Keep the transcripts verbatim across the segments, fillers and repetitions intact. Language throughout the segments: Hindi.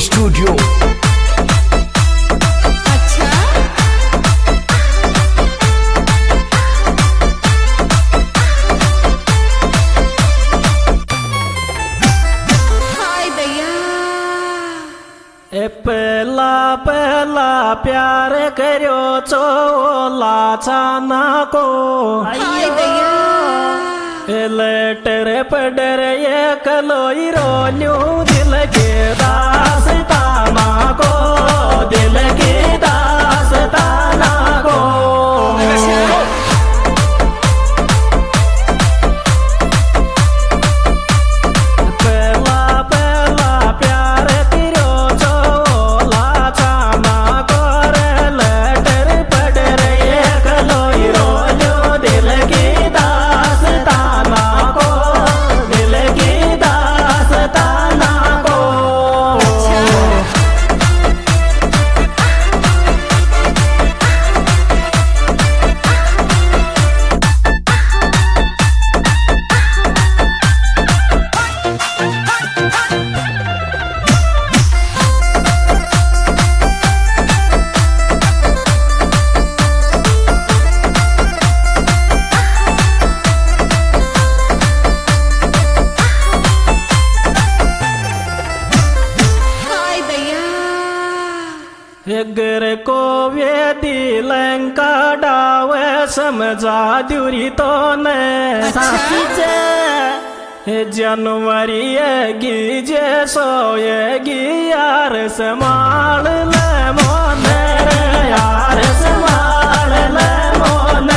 स्टूडियो। पहला पहला प्यार करो चोला छाना को लेटर पडर ये कलोई रोन्यू दिल के दास्ताना को दिल के दास्ताना को गर को वेदी लंका डावे समझा दूरी तो ने जनवरी गी सोएगी यार संभाल ले मोने यार संभाल ले मोने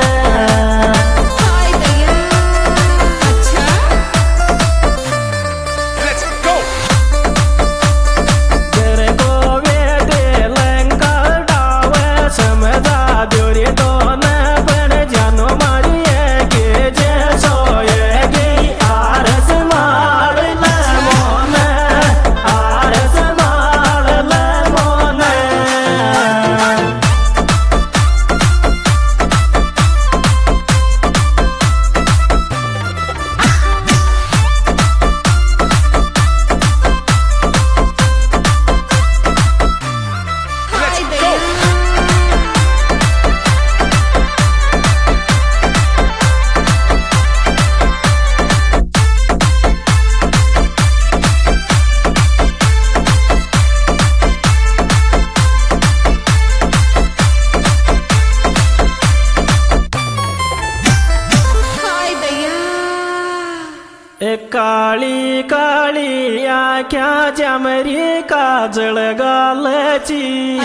काली काली आख्या जमरी काजल गालची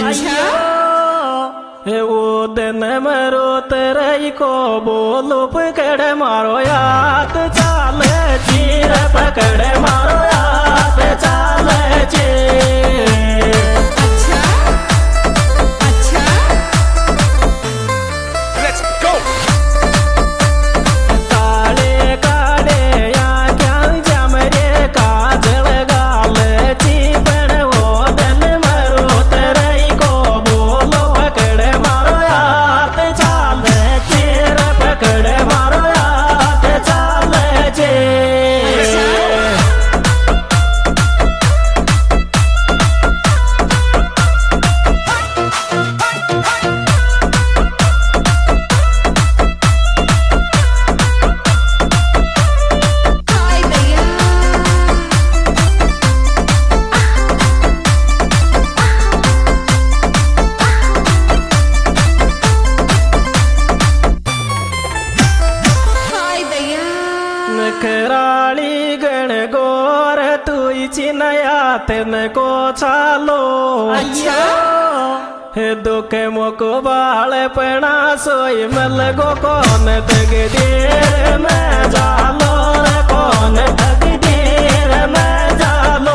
वो दिन मरो तरई को बोलो पकड़ मारो याद चाल चीर पकड़ मारो याद चाल चीर कराली गण गोर तू चिनया तेन को छालो हे दुख मुख बाल पना सोई मल गो कौन तग देर में जालो रे कौन तग देर में जालो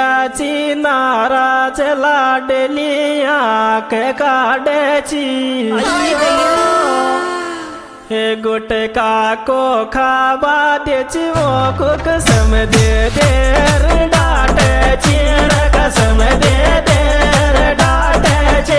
त्याची नाराज लाडलिया के काढची हे गुटका को खाबा देची वो को कसम दे दे रे डाटची रे कसम दे दे रे डाटची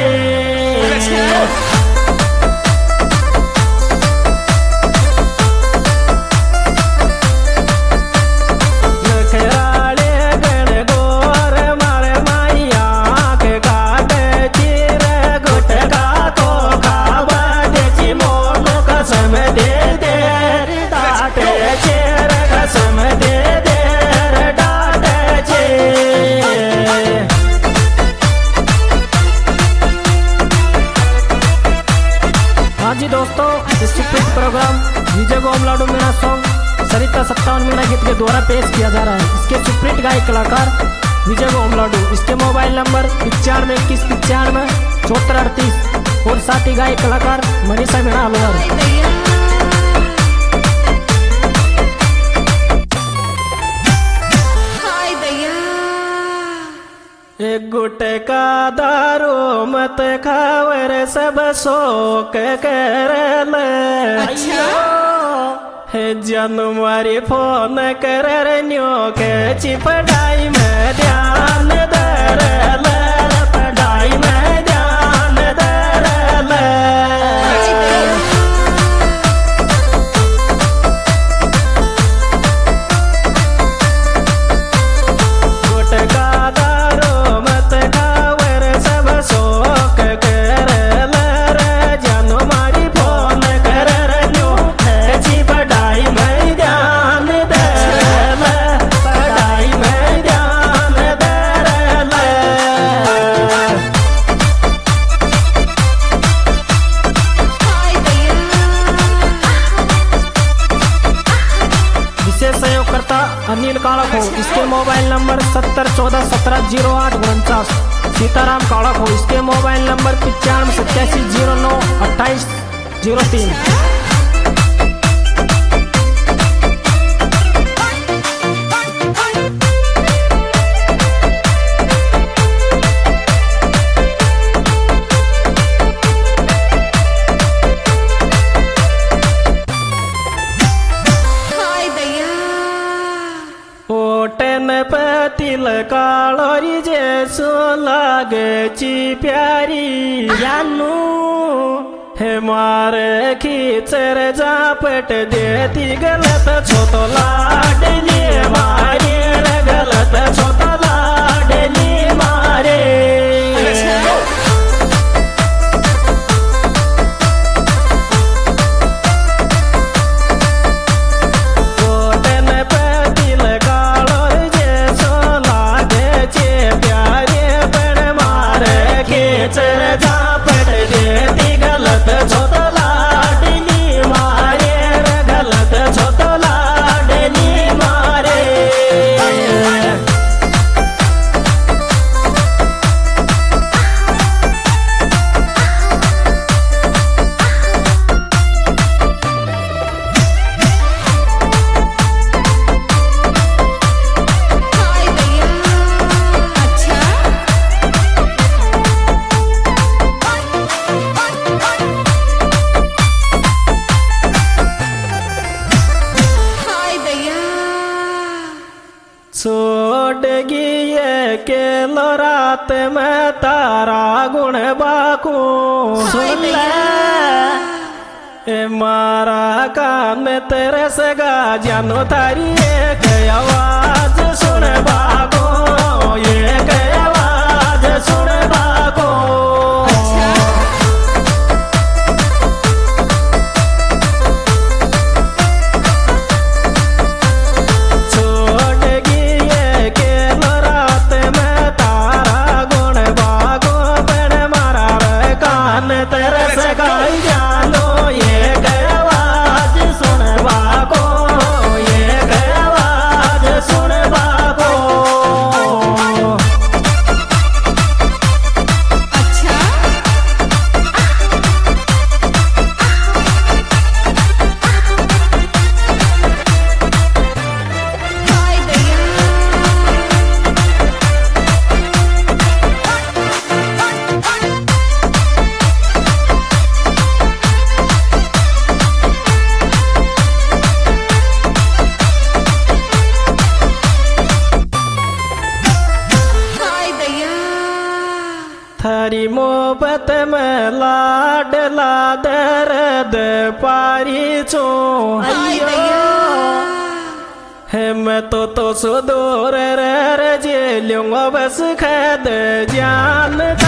जी दोस्तों, स्टूपिड प्रोग्राम विजय गोमलाडू मीणा सॉन्ग सरिता सत्तावन मीणा गीत के द्वारा पेश किया जा रहा है। इसके सुप्रीत गायक कलाकार विजय गोमलाडू। इसके मोबाइल नंबर पिचानवे इक्कीस पिचानवे चौहत्तर अड़तीस और साथी गायक कलाकार मनीषा मीणा अलवर। एक गुटका दारू मत खावर सब शोक कर अच्छा? हे जनवरी फोन कर न्यो के चिपड़ाई में ध्यान दर पढ़ाई में ध्यान दर अनिल काड़क हो। इसके मोबाइल नंबर सत्तर चौदह सत्रह जीरो आठ उनचास। सीताराम काड़क हो। इसके मोबाइल नंबर पिचानवे सत्तासी जीरो नौ अट्ठाईस जीरो तीन। पतिल कालोरी जैसो लागची प्यारी जानू हे मारे खींचर जापट देती गलत छोतो लाडली मारे गलत छोतो लाडली मारे। के लो रात में तारा गुण बाको सुन ले ए मारा कान तेरे सगा जानो तारी एक आवाज सुन बाको एक आवाज सुन बाको। सुन बाको ये आवाज सुन थारी मोहब्बत में लाडला दर्द पारी छो है मैं तो तो सुदूर रे रे जे लूंगा बस खद जान